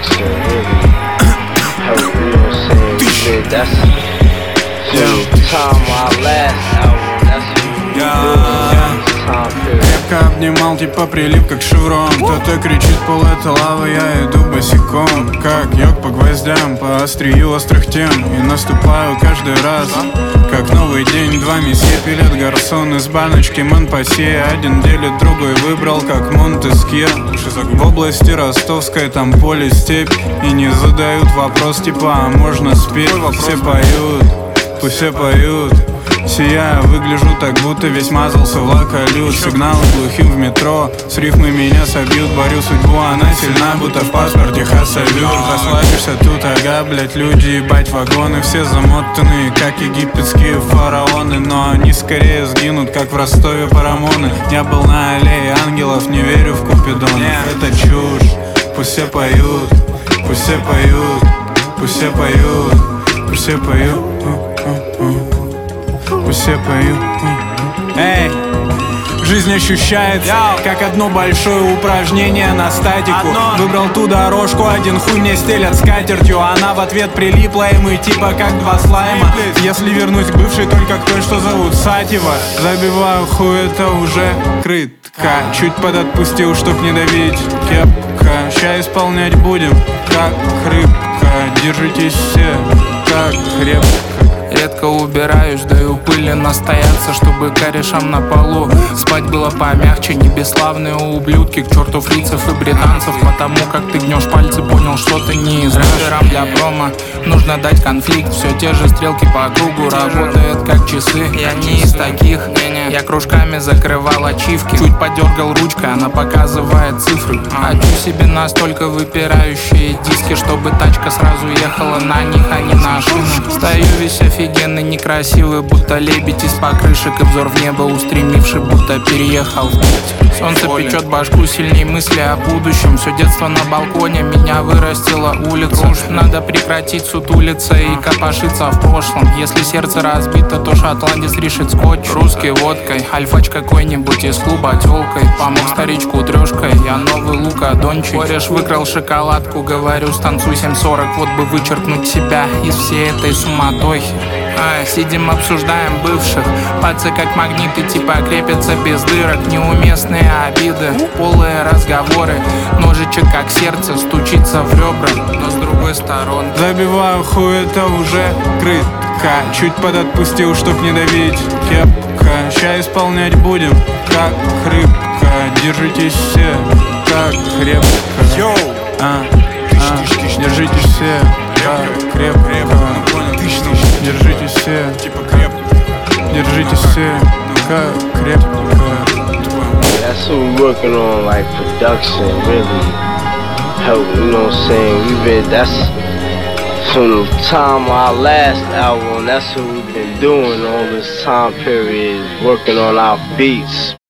production really helped, you know what I'm saying? That's the time our last album, that's what we did. Крепко обнимал, типа прилип как шеврон. Кто-то кричит, пол это лава, я иду босиком. Как йог по гвоздям, по острию острых тем. И наступаю каждый раз, как новый день. Два месье пилят гарсон из баночки Монпассье. Один делит, другой выбрал, как Монтескье. В области ростовской, там поле, степь. И не задают вопрос, типа, а можно спеть? Все поют, пусть все поют. Сияю, выгляжу так, будто весь мазался в лаколют. Сигналы глухим в метро, с рифмы меня собьют. Борю судьбу, она сильна, будто в паспорте хасавют. Расслабишься тут, ага, блять, люди, ебать, вагоны. Все замотанные, как египетские фараоны. Но они скорее сгинут, как в Ростове парамоны. Я был на аллее ангелов, не верю в купидонов. Это чушь, пусть все поют, пусть все поют, пусть все поют, пусть все поют. Пусть все поют. Эй, жизнь ощущается как одно большое упражнение на статику. Выбрал ту дорожку, один хуй мне стелят скатертью. Она в ответ прилипла, и мы типа как два слайма. Если вернусь к бывшей только к той, что зовут Сатева. Забиваю хуй, это уже крытка. Чуть подотпустил, чтоб не давить. Кепка, ща исполнять будем, как рыбка. Держитесь все, как крепко. Редко убираюсь, даю пыли настояться, чтобы корешам на полу спать было помягче. Не бесславные ублюдки, к черту фрицев и британцев. Потому как ты гнешь пальцы, понял, что ты не из рэперам для промо. Нужно дать конфликт, все те же стрелки по кругу. Работает как часы, я не из таких. Я кружками закрывал ачивки. Чуть подергал ручкой, она показывает цифры. Хочу себе настолько выпирающие диски, чтобы тачка сразу ехала на них, а не на шину. Стою весь офигенный, некрасивый, будто лебедь из покрышек. И взор в небо устремивший, будто переехал в путь. Солнце печет башку, сильней мысли о будущем. Все детство на балконе, меня вырастила улица. Надо прекратить сутулиться и копошиться в прошлом. Если сердце разбито, то шотландец решит скотч. Русский водкой, альфач какой-нибудь из клуба тёлкой. Помог старичку трешкой, я новый Лука Дончич. Кореш выкрал шоколадку, говорю, станцуй 7:40. Вот бы вычеркнуть себя из всей этой суматохи. Сидим, обсуждаем бывших. Пальцы как магниты, типа крепятся без дырок. Неуместные обиды, полые разговоры. Ножичек как сердце стучится в ребра, но с другой стороны. Забиваю хуй, это уже крытка. Чуть подотпустил, чтоб не давить. Кепка, ща исполнять будем, как рыбка. Держитесь все, как крепко. Держитесь все, как крепко. Держитесь все, типа крепко. Держитесь все, как крепко. That's what we're working on, like production really help, you know what I'm saying? That's from the time of our last album, that's what we've been doing all this time period, working on our beats.